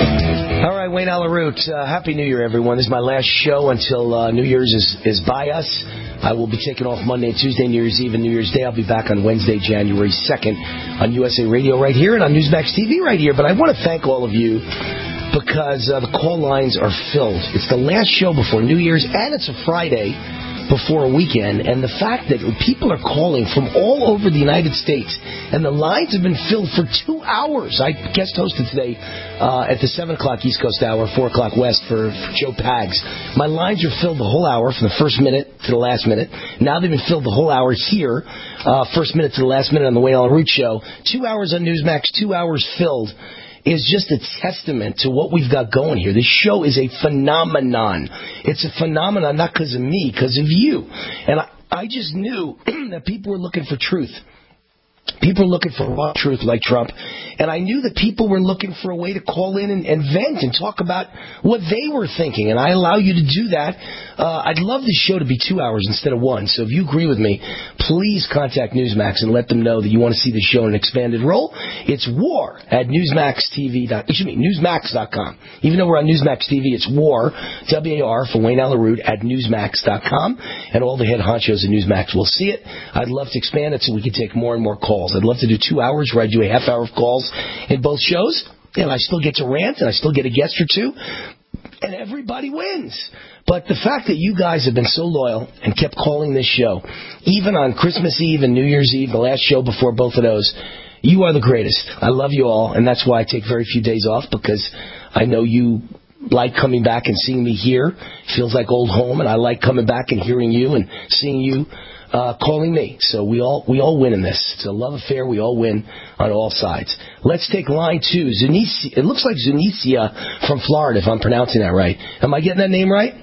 All right, Wayne Allen Root, uh, Happy New Year, everyone. This is my last show until uh, New Year's is, is by us. I will be taking off Monday and Tuesday, New Year's Eve and New Year's Day. I'll be back on Wednesday, January second on U S A Radio right here and on Newsmax T V right here. But I want to thank all of you because uh, the call lines are filled. It's the last show before New Year's, and it's a Friday before a weekend. And the fact that people are calling from all over the United States, and the lines have been filled for two hours. I guest hosted today uh, at the seven o'clock East Coast hour, four o'clock West for, for Joe Pags. My lines are filled the whole hour from the first minute to the last minute. Now they've been filled the whole hour here, uh, first minute to the last minute on the Wayne Allen Root Show. Two hours on Newsmax, two hours filled. Is just a testament to what we've got going here. This show is a phenomenon. It's a phenomenon not because of me, because of you. And I, I just knew that people were looking for truth. People are looking for raw truth like Trump. And I knew that people were looking for a way to call in and, and vent and talk about what they were thinking. And I allow you to do that. Uh, I'd love this show to be two hours instead of one. So if you agree with me, please contact Newsmax and let them know that you want to see the show in an expanded role. It's war at Newsmax T V. Excuse me, Newsmax dot com. Even though we're on Newsmax T V, it's war, W A R, for Wayne Allen Root at Newsmax dot com. And all the head honchos at Newsmax will see it. I'd love to expand it so we can take more and more calls. I'd love to do two hours where I do a half hour of calls in both shows, and I still get to rant, and I still get a guest or two, and everybody wins. But the fact that you guys have been so loyal and kept calling this show, even on Christmas Eve and New Year's Eve, the last show before both of those, you are the greatest. I love you all, and that's why I take very few days off, because I know you like coming back and seeing me here. It feels like old home, and I like coming back and hearing you and seeing you Uh, calling me. So we all we all win in this. It's a love affair. We all win on all sides. Let's take line two. Zunicia. It looks like Zunicia from Florida, if I'm pronouncing that right. Am I getting that name right?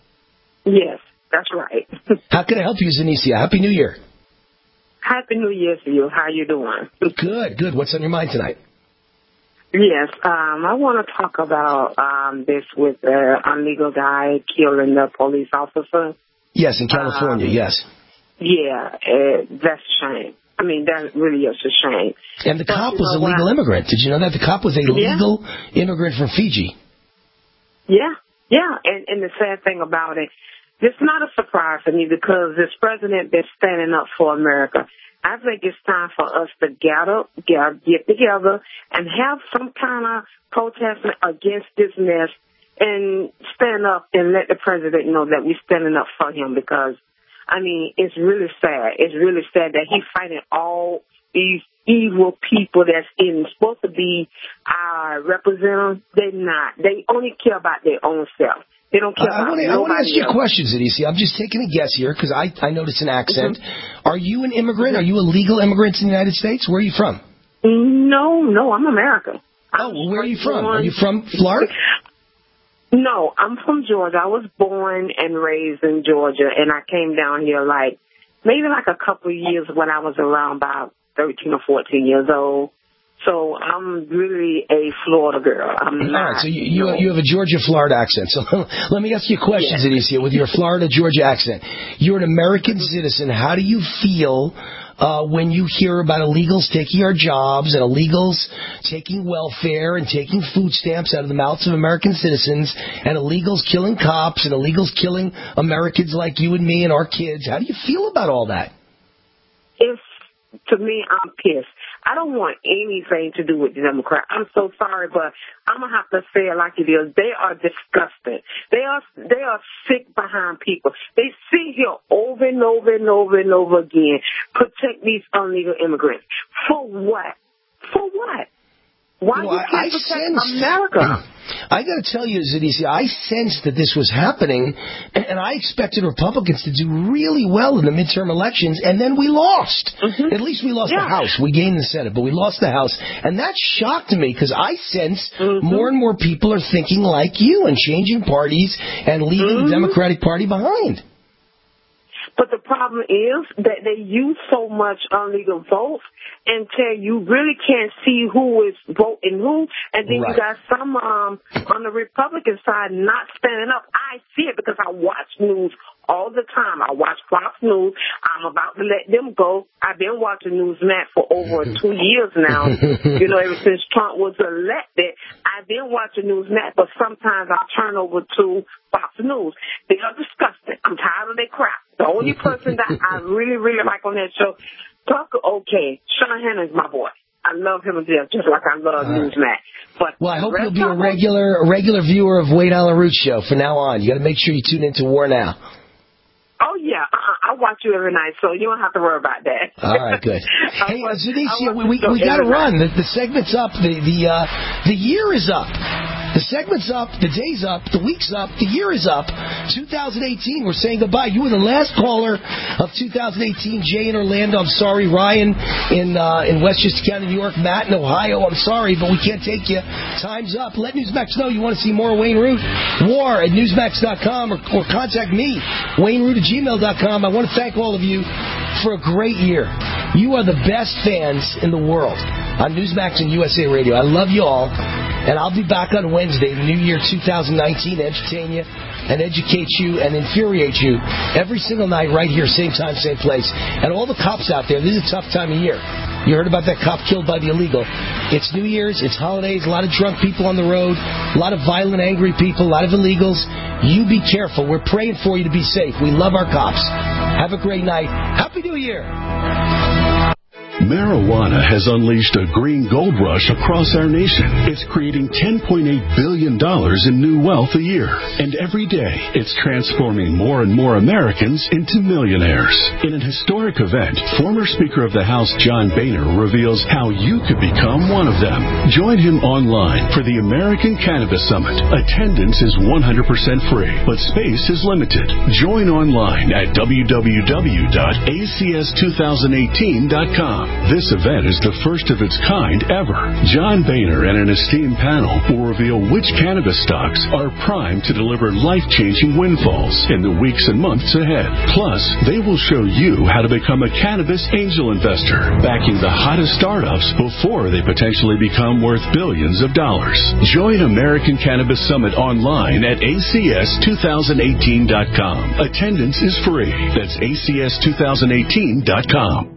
Yes, that's right. How can I help you, Zunicia? Happy New Year. Happy New Year to you. How you doing? Good, good. What's on your mind tonight? Yes, um, I want to talk about um, this with the illegal guy killing the police officer. Yes, in California, um, yes. Yeah, uh, that's a shame. I mean, that really is a shame. And the but, cop you was a know, legal I, immigrant. Did you know that? The cop was a yeah. legal immigrant from Fiji. Yeah, yeah. And, and the sad thing about it, it's not a surprise to me because this president been standing up for America. I think it's time for us to gather, gather, get together and have some kind of protest against this mess and stand up and let the president know that we're standing up for him because, I mean, it's really sad. It's really sad that he's fighting all these evil people that's in supposed to be our representatives. They're not. They only care about their own self. They don't care I about want to, nobody I want to ask you else. questions, Adisi. I'm just taking a guess here because I, I noticed an accent. Mm-hmm. Are you an immigrant? Are you a legal immigrant in the United States? Where are you from? No, no, I'm American. Oh, well, where are you from? Are you from Florida? No, I'm from Georgia. I was born and raised in Georgia, and I came down here like maybe like a couple of years when I was around about thirteen or fourteen years old. So I'm really a Florida girl. I'm All not. right, so you you, no. you have a Georgia-Florida accent. So let me ask you a question, Yeah. Adisi, with your Florida-Georgia accent. You're an American citizen. How do you feel uh, when you hear about illegals taking our jobs and illegals taking welfare and taking food stamps out of the mouths of American citizens and illegals killing cops and illegals killing Americans like you and me and our kids? How do you feel about all that? If, to me, I'm pissed. I don't want anything to do with the Democrats. I'm so sorry, but I'm gonna have to say it like it is. They are disgusting. They are they are sick behind people. They sit here over and over and over and over again, protect these illegal immigrants. For what? For what? Why You know, you I- can't I protect sensed- America? I got to tell you, Zadisi, I sensed that this was happening, and and I expected Republicans to do really well in the midterm elections, and then we lost. At least we lost Yeah. the House. We gained the Senate, but we lost the House. And that shocked me because I sense more and more people are thinking like you and changing parties and leaving the Democratic Party behind. But the problem is that they use so much illegal votes until you really can't see who is voting who. And then Right. you got some um, on the Republican side not standing up. I see it because I watch news all the time. I watch Fox News. I'm about to let them go. I've been watching Newsmax for over two years now. You know, ever since Trump was elected, I've been watching Newsmax, but sometimes I turn over to Fox News. They are disgusting. I'm tired of their crap. The only person that I really, really like on that show, Tucker, okay, Sean Hannah's my boy. I love him to death, just like I love Newsmax. But Well, I hope the you'll rest be a of them- regular a regular viewer of Wade Allen Root Show from now on. You got to make sure you tune into War Now. Oh, yeah. Uh-uh. I watch you every night, so you don't have to worry about that. All right, good. I Hey, watch- Zunicia, I watch we, we, the show we got to every night. run. The, the segment's up. The the uh, the year is up. The segment's up. The day's up. The week's up. The year is up. two thousand eighteen. We're saying goodbye. You were the last caller of two thousand eighteen. Jay in Orlando. I'm sorry. Ryan in uh, in Westchester County, New York. Matt in Ohio. I'm sorry, but we can't take you. Time's up. Let Newsmax know you want to see more Wayne Root. War at newsmax dot com or, or contact me, Wayne Root at gmail dot com. I want to thank all of you for a great year. You are the best fans in the world on Newsmax and U S A Radio. I love you all. And I'll be back on Wednesday, the new year two thousand nineteen, to entertain you and educate you and infuriate you every single night right here, same time, same place. And all the cops out there, this is a tough time of year. You heard about that cop killed by the illegal. It's New Year's, it's holidays, a lot of drunk people on the road, a lot of violent, angry people, a lot of illegals. You be careful. We're praying for you to be safe. We love our cops. Have a great night. Happy New Year. Marijuana has unleashed a green gold rush across our nation. It's creating ten point eight billion dollars in new wealth a year. And every day, it's transforming more and more Americans into millionaires. In an historic event, former Speaker of the House John Boehner reveals how you could become one of them. Join him online for the American Cannabis Summit. Attendance is one hundred percent free, but space is limited. Join online at w w w dot a c s two thousand eighteen dot com. This event is the first of its kind ever. John Boehner and an esteemed panel will reveal which cannabis stocks are primed to deliver life-changing windfalls in the weeks and months ahead. Plus, they will show you how to become a cannabis angel investor, backing the hottest startups before they potentially become worth billions of dollars. Join American Cannabis Summit online at a c s two thousand eighteen dot com. Attendance is free. That's a c s two thousand eighteen dot com.